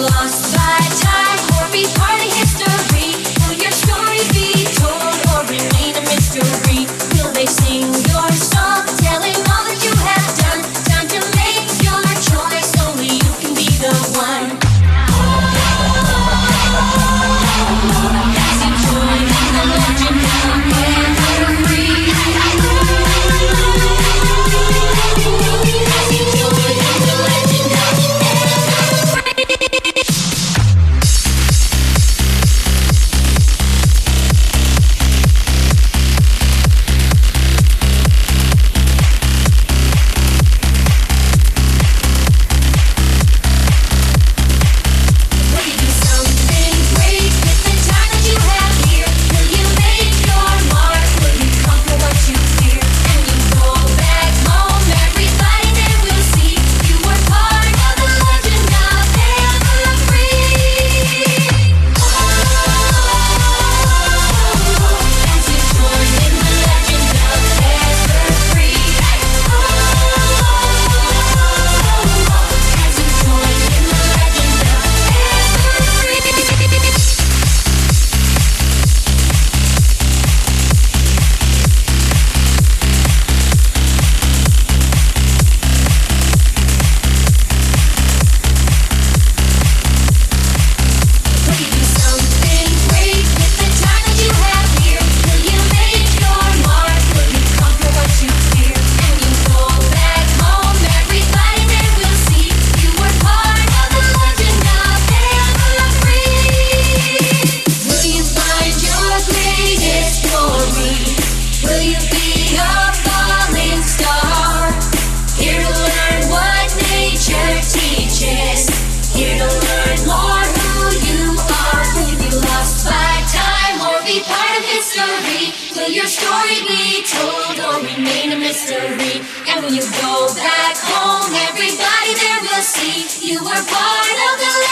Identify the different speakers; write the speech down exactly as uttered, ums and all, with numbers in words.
Speaker 1: lost by time or be part of history? Will your story be told or remain a mystery? Will they sing your song, telling all that you have done? Time to make your choice, only you can be the one. As you join in the legend of Evergreen. As you join in the legend of Evergreen. Will you do something great with the time that you have here? Will you make your mark? Will you conquer what you fear? And you go back home, everybody there will see you were part of the legend of Evergreen. As you join in the legend of Evergreen. As you join in the legend of Evergreen. Will you do something great with the time that you have here? Will you make your mark? Will you conquer what you fear? And you go back home, everybody there will see you were part of the legend of Evergreen. Will you find your greatest glory? Will you be a falling star? Here to learn what nature teaches. Here to learn more who you are. Will you be lost by time or be part of history? Will your story be told or remain a mystery? And when you go back home, everybody there will see you were part of the